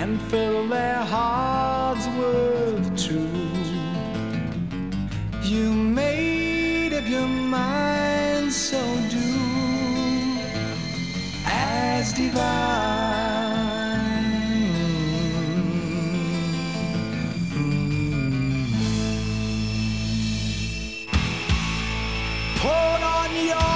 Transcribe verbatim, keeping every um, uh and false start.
and fill their hearts with truth. You made up your mind, so do as divine. Put on your